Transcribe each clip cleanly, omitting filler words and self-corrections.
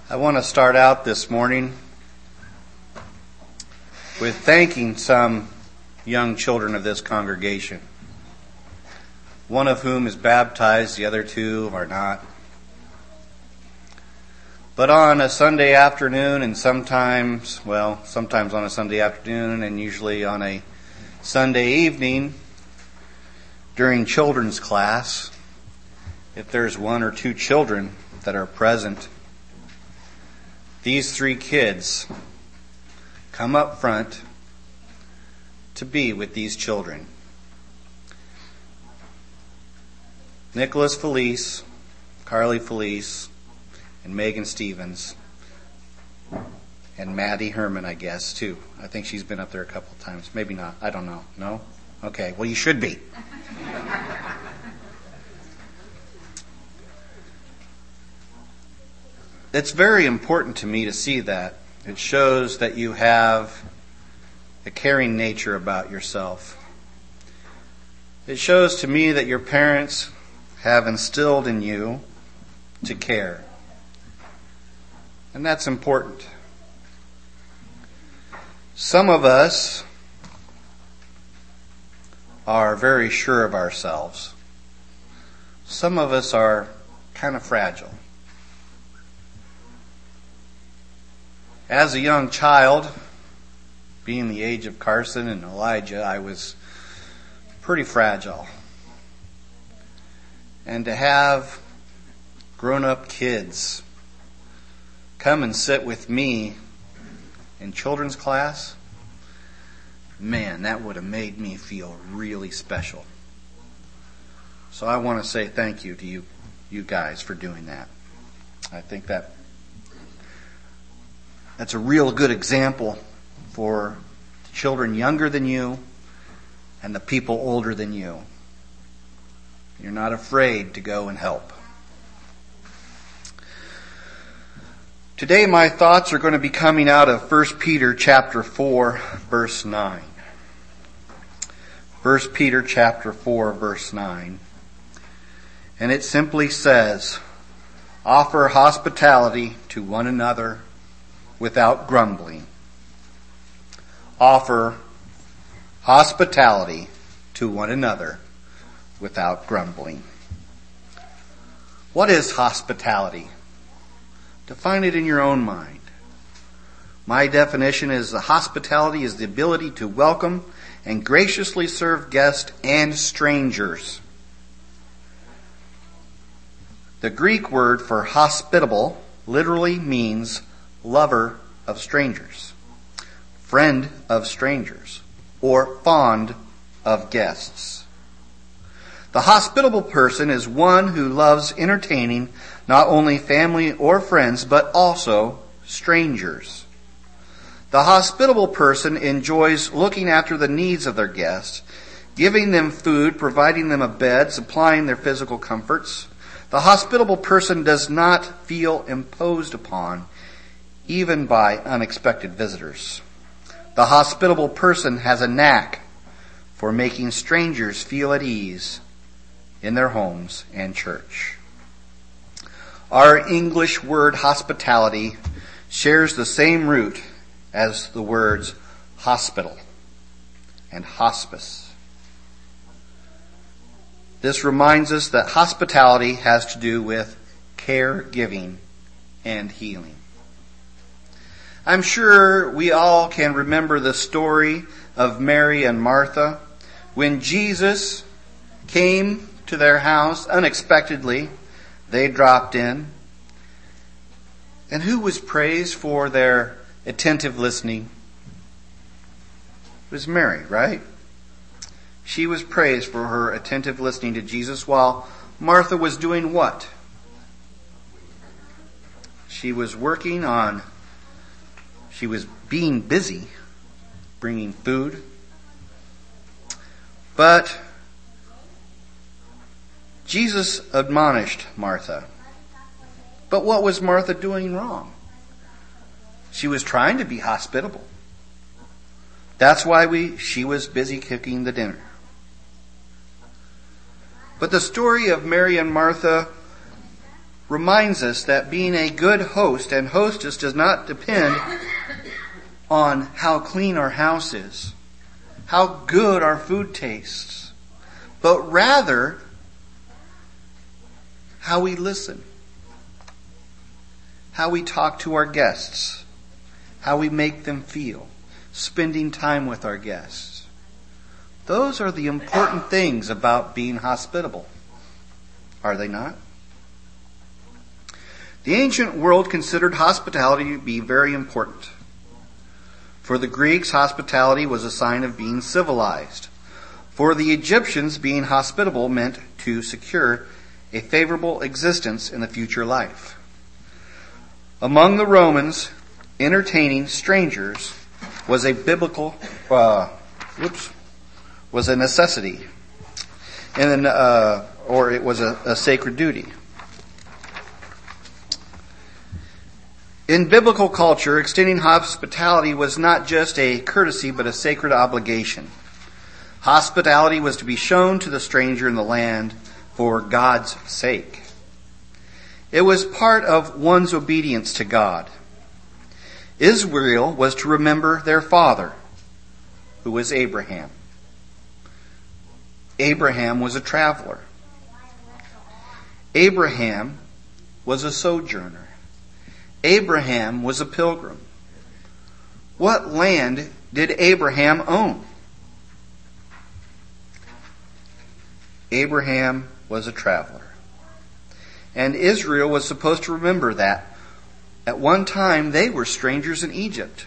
I want to start out this morning with thanking some young children of this congregation, one of whom is baptized, the other two are not. But on a Sunday afternoon, and sometimes on a Sunday afternoon and usually on a Sunday evening during children's class, if there's one or two children that are present, these three kids come up front to be with these children. Nicholas Felice, Carly Felice, and Megan Stevens, and Maddie Herman, I guess, too. I think she's been up there a couple of times. Maybe not. I don't know. No? Okay. Well, you should be. It's very important to me to see that. It shows that you have a caring nature about yourself. It shows to me that your parents have instilled in you to care. And that's important. Some of us are very sure of ourselves. Some of us are kind of fragile. As a young child, being the age of Carson and Elijah, I was pretty fragile. And to have grown-up kids come and sit with me in children's class, man, that would have made me feel really special. So I want to say thank you to you guys for doing that. I think that's a real good example for children younger than you and the people older than you. You're not afraid to go and help. Today my thoughts are going to be coming out of 1 Peter chapter 4, verse 9. 1 Peter chapter 4, verse 9. And it simply says, "Offer hospitality to one another without grumbling." Offer hospitality to one another without grumbling. What is hospitality? Define it in your own mind. My definition is the hospitality is the ability to welcome and graciously serve guests and strangers. The Greek word for hospitable literally means lover of strangers, friend of strangers, or fond of guests. The hospitable person is one who loves entertaining not only family or friends, but also strangers. The hospitable person enjoys looking after the needs of their guests, giving them food, providing them a bed, supplying their physical comforts. The hospitable person does not feel imposed upon, even by unexpected visitors. The hospitable person has a knack for making strangers feel at ease in their homes and church. Our English word hospitality shares the same root as the words hospital and hospice. This reminds us that hospitality has to do with caregiving and healing. I'm sure we all can remember the story of Mary and Martha when Jesus came to their house unexpectedly. They dropped in. And who was praised for their attentive listening? It was Mary, right? She was praised for her attentive listening to Jesus, while Martha was doing what? She was being busy bringing food. But Jesus admonished Martha. But what was Martha doing wrong? She was trying to be hospitable. That's why she was busy cooking the dinner. But the story of Mary and Martha reminds us that being a good host and hostess does not depend on how clean our house is, how good our food tastes, but rather how we listen, how we talk to our guests, how we make them feel, spending time with our guests. Those are the important things about being hospitable, are they not? The ancient world considered hospitality to be very important. For the Greeks, hospitality was a sign of being civilized. For the Egyptians, being hospitable meant to secure a favorable existence in the future life. Among the Romans, entertaining strangers was a biblical, was a necessity, or it was a sacred duty. In biblical culture, extending hospitality was not just a courtesy, but a sacred obligation. Hospitality was to be shown to the stranger in the land for God's sake. It was part of one's obedience to God. Israel was to remember their father, who was Abraham. Abraham was a traveler. Abraham was a sojourner. Abraham was a pilgrim. What land did Abraham own? Abraham was a traveler. And Israel was supposed to remember that at one time they were strangers in Egypt.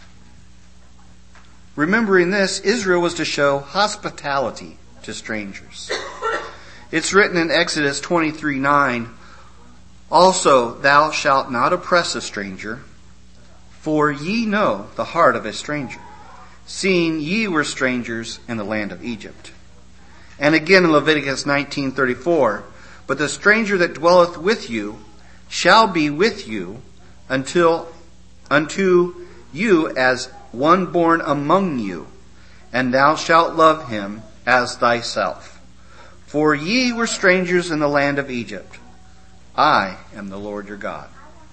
Remembering this, Israel was to show hospitality to strangers. It's written in Exodus 23:9, "Also thou shalt not oppress a stranger, for ye know the heart of a stranger, seeing ye were strangers in the land of Egypt." And again in Leviticus 19:34, "But the stranger that dwelleth with you shall be with you unto you as one born among you, and thou shalt love him as thyself. For ye were strangers in the land of Egypt. I am the Lord your God."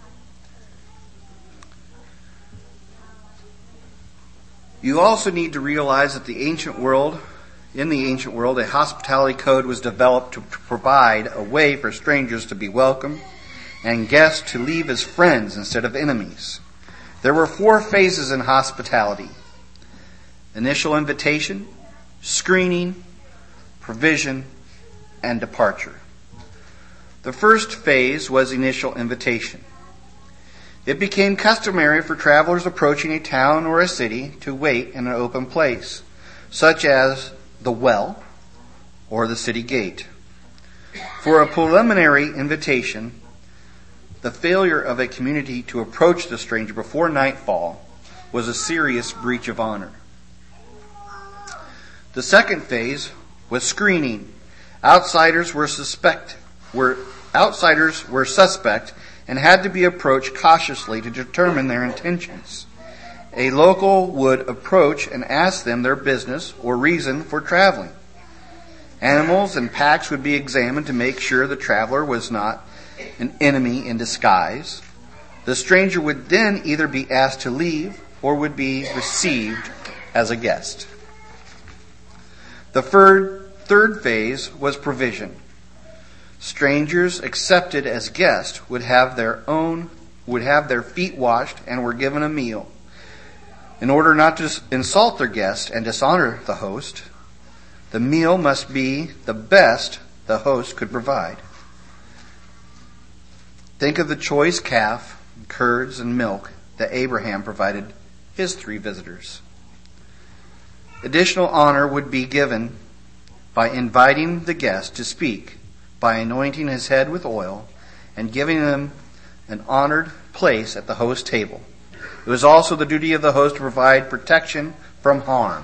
You also need to realize that in the ancient world, a hospitality code was developed to provide a way for strangers to be welcomed and guests to leave as friends instead of enemies. There were 4 phases in hospitality: initial invitation, screening, provision, and departure. The first phase was initial invitation. It became customary for travelers approaching a town or a city to wait in an open place, such as the well or the city gate. For a preliminary invitation, the failure of a community to approach the stranger before nightfall was a serious breach of honor. The second phase was screening. Outsiders were suspect and had to be approached cautiously to determine their intentions. A local would approach and ask them their business or reason for traveling. Animals and packs would be examined to make sure the traveler was not an enemy in disguise. The stranger would then either be asked to leave or would be received as a guest. The third phase was provision. Strangers accepted as guests would have their feet washed and were given a meal. In order not to insult their guest and dishonor the host, the meal must be the best the host could provide. Think of the choice calf, curds, and milk that Abraham provided his 3 visitors. Additional honor would be given by inviting the guest to speak, by anointing his head with oil, and giving him an honored place at the host table. It was also the duty of the host to provide protection from harm.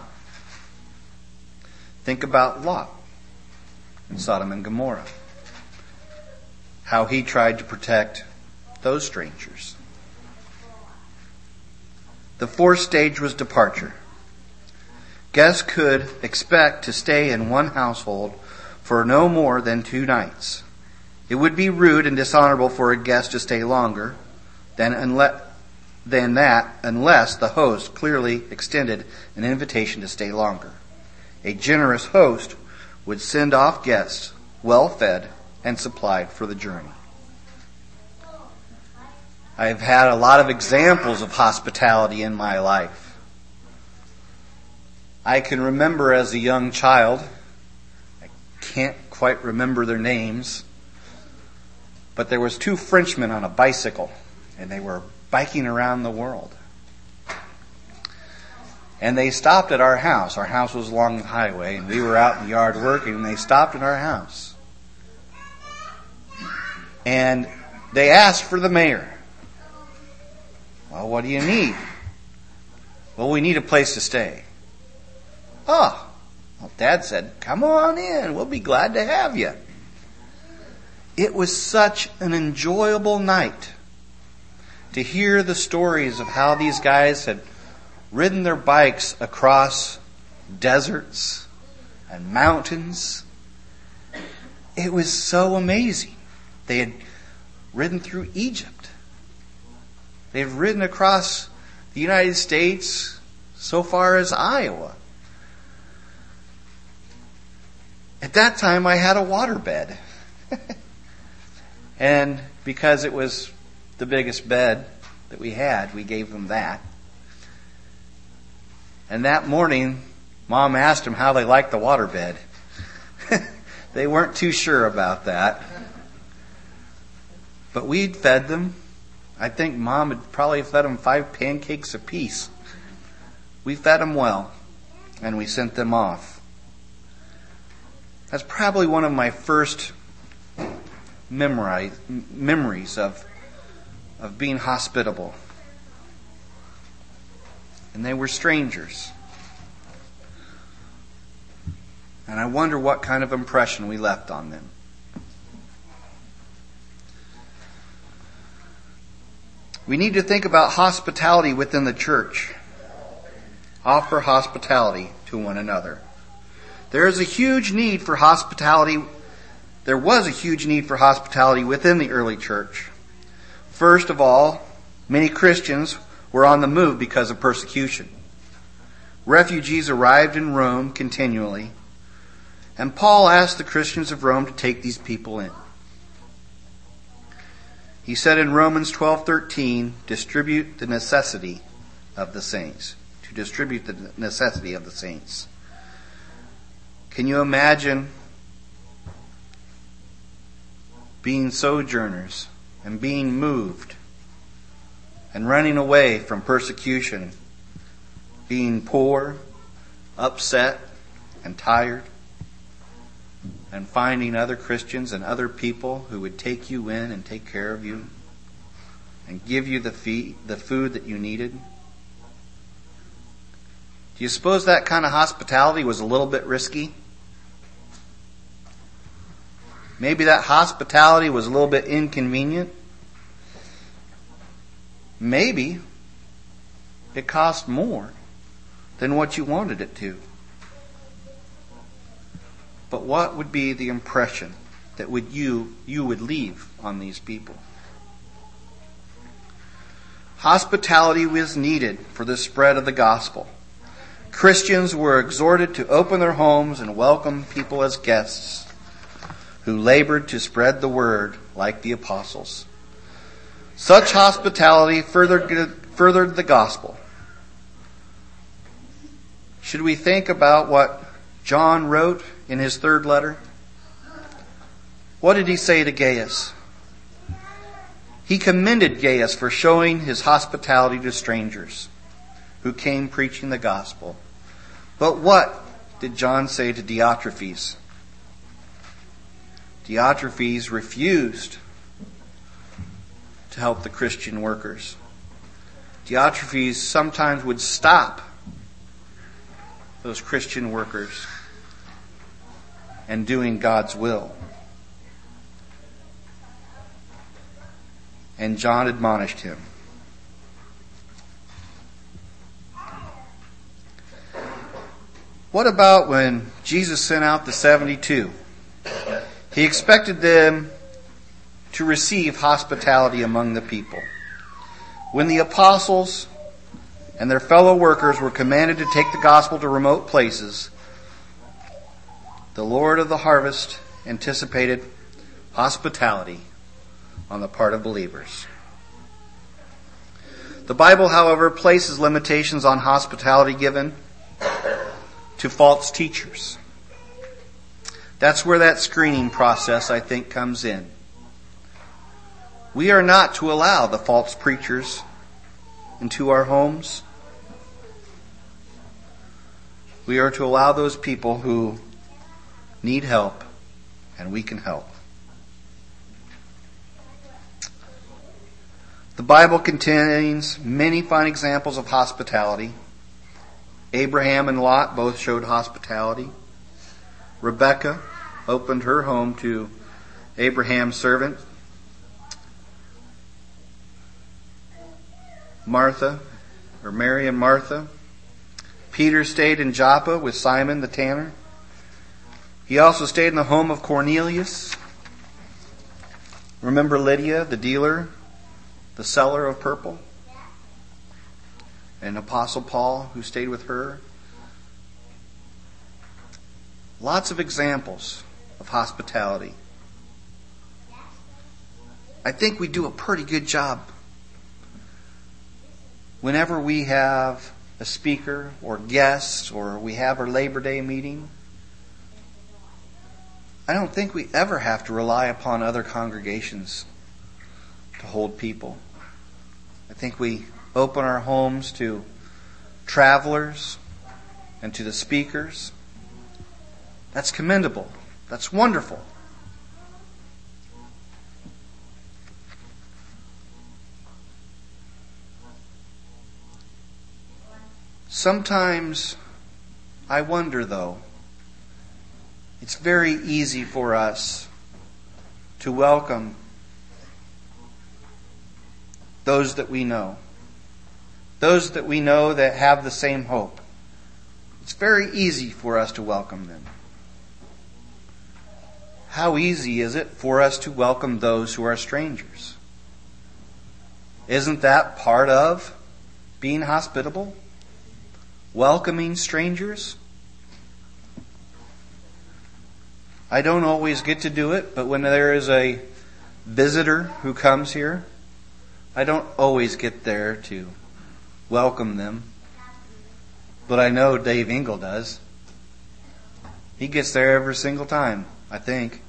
Think about Lot in Sodom and Gomorrah. How he tried to protect those strangers. The 4th stage was departure. Guests could expect to stay in one household for no more than 2 nights. It would be rude and dishonorable for a guest to stay longer than that unless the host clearly extended an invitation to stay longer. A generous host would send off guests well fed and supplied for the journey. I've had a lot of examples of hospitality in my life. I can remember as a young child, I can't quite remember their names, but there was 2 Frenchmen on a bicycle, and they were biking around the world. And they stopped at our house. Our house was along the highway, and we were out in the yard working, and they stopped at our house. And they asked for the mayor. Well, what do you need? Well, we need a place to stay. Oh, well, Dad said, come on in. We'll be glad to have you. It was such an enjoyable night to hear the stories of how these guys had ridden their bikes across deserts and mountains. It was so amazing. They had ridden through Egypt. They had ridden across the United States so far as Iowa. At that time, I had a waterbed. And because it was the biggest bed that we had, we gave them that. And that morning, Mom asked them how they liked the waterbed. They weren't too sure about that. But we'd fed them. I think Mom had probably fed them 5 pancakes apiece. We fed them well, and we sent them off. That's probably one of my first memories of being hospitable. And they were strangers. And I wonder what kind of impression we left on them. We need to think about hospitality within the church. Offer hospitality to one another. There is a huge need for hospitality. There was a huge need for hospitality within the early church. First of all, many Christians were on the move because of persecution. Refugees arrived in Rome continually, and Paul asked the Christians of Rome to take these people in. He said in Romans 12:13, distribute the necessity of the saints. To distribute the necessity of the saints. Can you imagine being sojourners and being moved and running away from persecution, being poor, upset, and tired, and finding other Christians and other people who would take you in and take care of you and give you the food that you needed? Do you suppose that kind of hospitality was a little bit risky? Maybe that hospitality was a little bit inconvenient. Maybe it cost more than what you wanted it to. But what would be the impression that you would leave on these people? Hospitality was needed for the spread of the gospel. Christians were exhorted to open their homes and welcome people as guests who labored to spread the word like the apostles. Such hospitality furthered the gospel. Should we think about what John wrote in his 3rd letter? What did he say to Gaius? He commended Gaius for showing his hospitality to strangers who came preaching the gospel. But what did John say to Diotrephes? Diotrephes refused to help the Christian workers. Diotrephes sometimes would stop those Christian workers and doing God's will. And John admonished him. What about when Jesus sent out the 72? He expected them to receive hospitality among the people. When the apostles and their fellow workers were commanded to take the gospel to remote places, the Lord of the harvest anticipated hospitality on the part of believers. The Bible, however, places limitations on hospitality given to false teachers. That's where that screening process, I think, comes in. We are not to allow the false preachers into our homes. We are to allow those people who need help, and we can help. The Bible contains many fine examples of hospitality. Abraham and Lot both showed hospitality. Rebekah opened her home to Abraham's servant. Mary and Martha. Peter stayed in Joppa with Simon the tanner. He also stayed in the home of Cornelius. Remember Lydia, the dealer, the seller of purple? And Apostle Paul, who stayed with her. Lots of examples of hospitality. I think we do a pretty good job. Whenever we have a speaker or guests or we have our Labor Day meeting, I don't think we ever have to rely upon other congregations to hold people. I think we open our homes to travelers and to the speakers. That's commendable. That's wonderful. Sometimes I wonder, though, it's very easy for us to welcome those that we know. Those that we know that have the same hope. It's very easy for us to welcome them. How easy is it for us to welcome those who are strangers? Isn't that part of being hospitable? Welcoming strangers? I don't always get to do it, but when there is a visitor who comes here, I don't always get there to welcome them. But I know Dave Engel does. He gets there every single time, I think.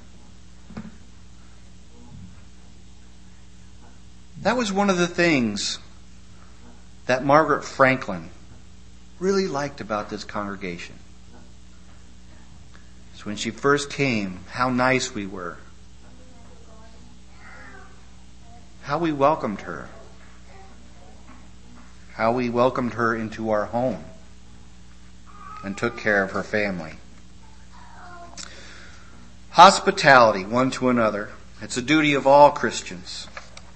That was one of the things that Margaret Franklin really liked about this congregation. So when she first came, how nice we were. How we welcomed her. How we welcomed her into our home and took care of her family. Hospitality one to another. It's a duty of all Christians.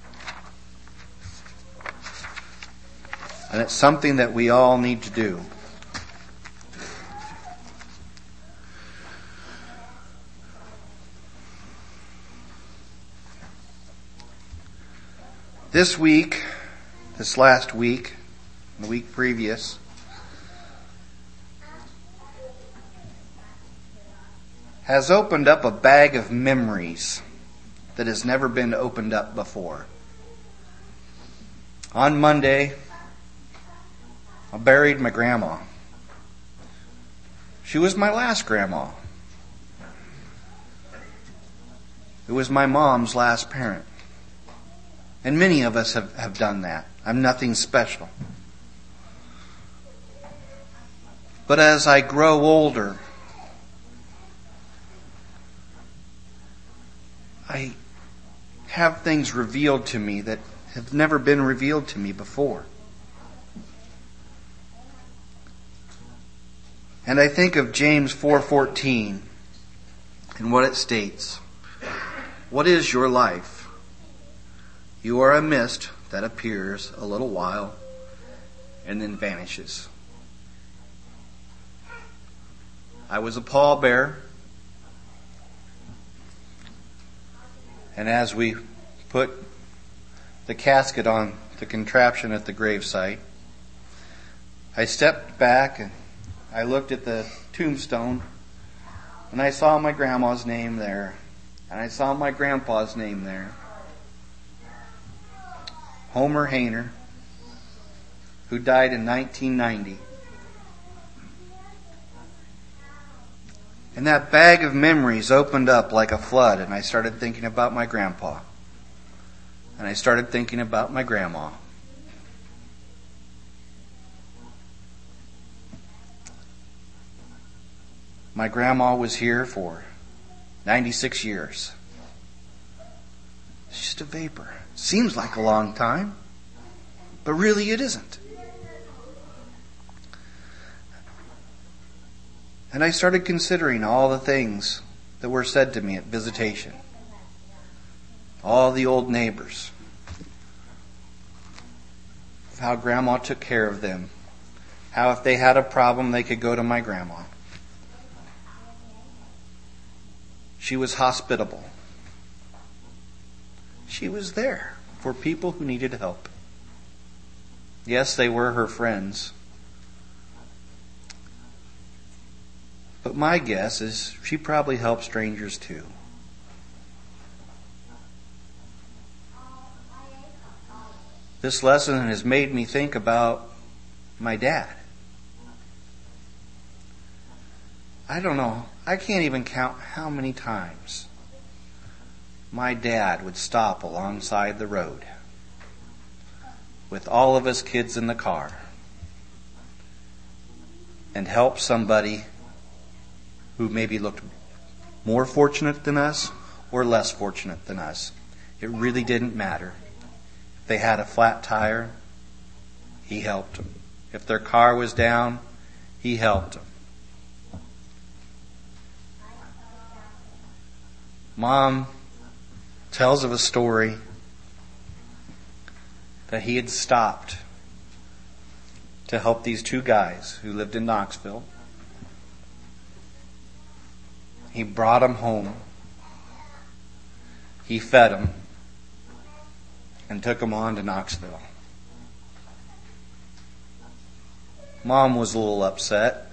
And it's something that we all need to do. This week, this last week, the week previous, has opened up a bag of memories that has never been opened up before. On Monday, I buried my grandma. She was my last grandma. It was my mom's last parent. And many of us have done that. I'm nothing special. But as I grow older, I have things revealed to me that have never been revealed to me before. And I think of James 4:14 and what it states. What is your life? You are a mist that appears a little while and then vanishes. I was a pallbearer. And as we put the casket on the contraption at the gravesite, I stepped back and I looked at the tombstone, and I saw my grandma's name there, and I saw my grandpa's name there. Homer Hayner, who died in 1990. And that bag of memories opened up like a flood, and I started thinking about my grandpa. And I started thinking about my grandma. My grandma was here for 96 years. It's just a vapor. Seems like a long time, but really it isn't. And I started considering all the things that were said to me at visitation. All the old neighbors. How Grandma took care of them. How if they had a problem, they could go to my grandma. She was hospitable. She was there for people who needed help. Yes, they were her friends. But my guess is she probably helped strangers too. This lesson has made me think about my dad. I don't know. I can't even count how many times my dad would stop alongside the road with all of us kids in the car and help somebody who maybe looked more fortunate than us or less fortunate than us. It really didn't matter. If they had a flat tire, he helped them. If their car was down, he helped them. Mom tells of a story that he had stopped to help these two guys who lived in Knoxville. He brought them home. He fed them and took them on to Knoxville. Mom was a little upset.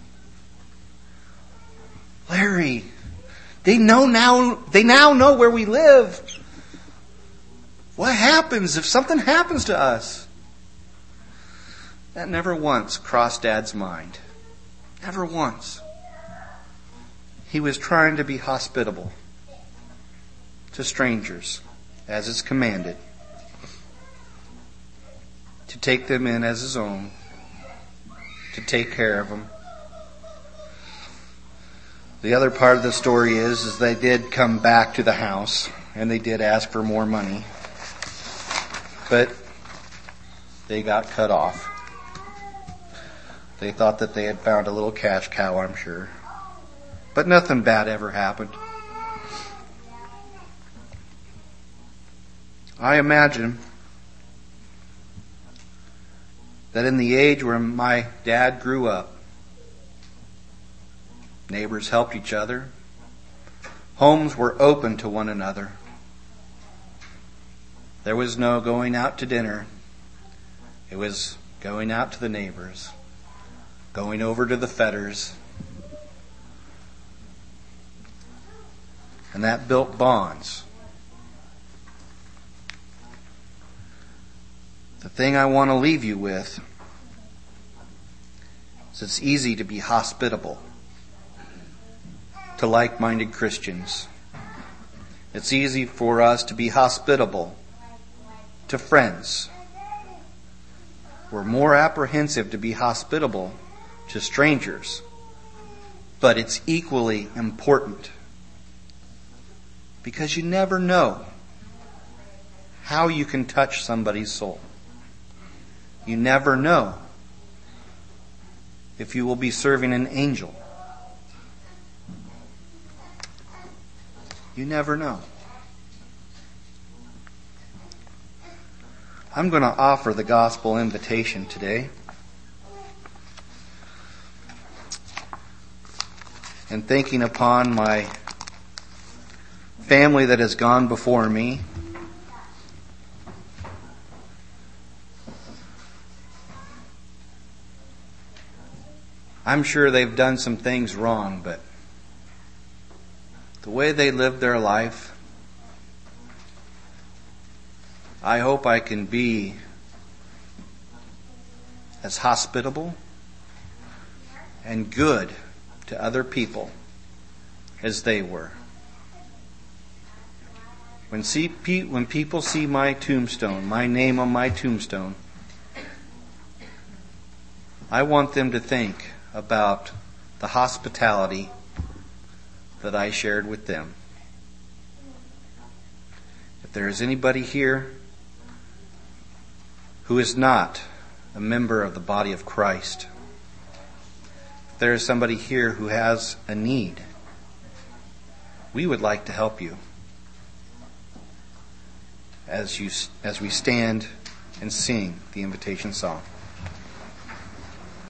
Larry, they now know where we live. What happens if something happens to us? That never once crossed Dad's mind. Never once. He was trying to be hospitable to strangers, as is commanded, to take them in as his own, to take care of them. The other part of the story is they did come back to the house, and they did ask for more money, but they got cut off. They thought that they had found a little cash cow, I'm sure. But nothing bad ever happened. I imagine that in the age where my dad grew up, neighbors helped each other. Homes were open to one another. There was no going out to dinner. It was going out to the neighbors, going over to the Fetters. And that built bonds. The thing I want to leave you with is it's easy to be hospitable to like-minded Christians. It's easy for us to be hospitable to friends. We're more apprehensive to be hospitable to strangers, but it's equally important because you never know how you can touch somebody's soul. You never know if you will be serving an angel. You never know. I'm going to offer the gospel invitation today. And thinking upon my family that has gone before me, I'm sure they've done some things wrong, but the way they live their life, I hope I can be as hospitable and good to other people as they were. When people see my tombstone, my name on my tombstone, I want them to think about the hospitality that I shared with them. If there is anybody here who is not a member of the body of Christ, if there is somebody here who has a need, we would like to help you as we stand and sing the invitation song.